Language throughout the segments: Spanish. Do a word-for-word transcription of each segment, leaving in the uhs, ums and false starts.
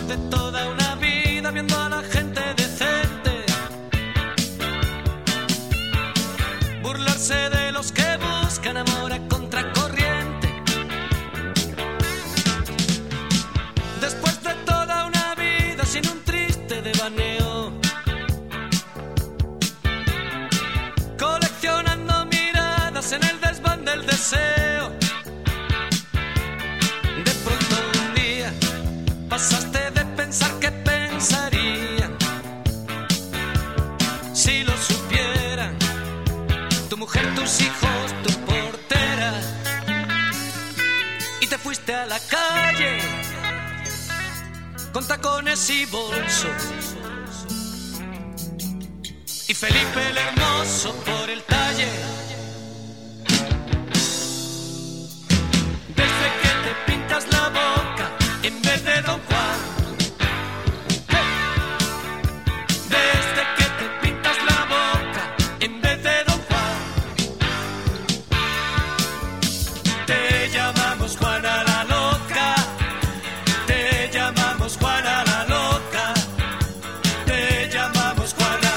de toda una vida viendo a la gente decente burlarse de los que buscan amor a contracorriente. Después de toda una vida sin un triste devaneo, coleccionando miradas en el desván del deseo. De pronto un día pasaste de pensar que pensarían si lo supieran tu mujer, tus hijos, tu portera, y te fuiste a la calle con tacones y bolsos, y Felipe el Hermoso por el talle. Desde que te pintas la boca en vez de Don Juan, desde que te pintas la boca en vez de Don Juan, te llamamos Juana la loca, te llamamos Juana la loca, te llamamos Juana,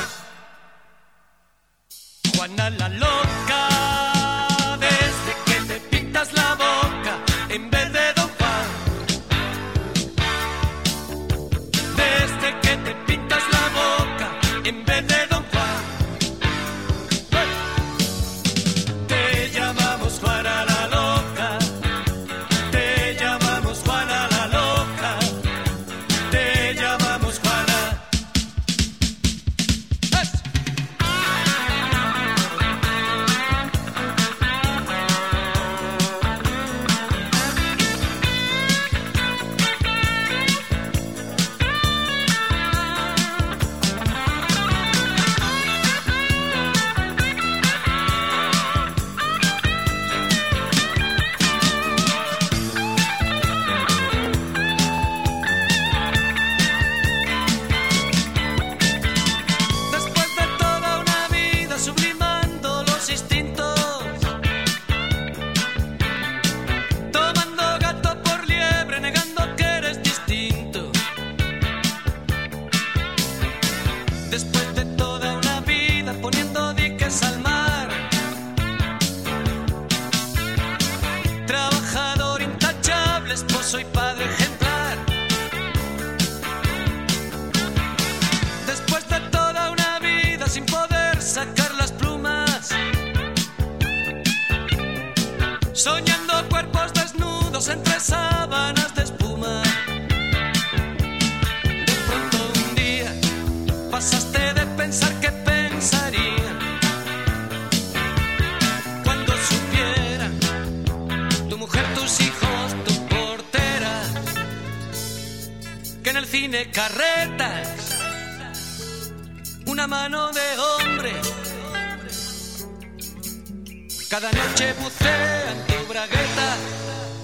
Juana la loca. Desde que te pintas la boca en vez de Don Juan, desde que te pintas la boca en vez de Don Juan, te llamamos Juana la loca, te llamamos Juana la loca, te llamamos Juana. ¡Es! Después de toda una vida sublimando los instintos, tomando gato por liebre, negando que eres distinto. Después de toda una vida poniendo diques al mar, trabajador intachable, esposo y padre ejemplar. Después de toda una vida sin poder sacar las plumas, soñando cuerpos desnudos entre sábanas de espuma. De pronto un día pasaste de pensar que pensarían cuando supieran tu mujer, tus hijos, tu portera, que en el cine Carretas una mano de hombre cada noche bucea en tu bragueta.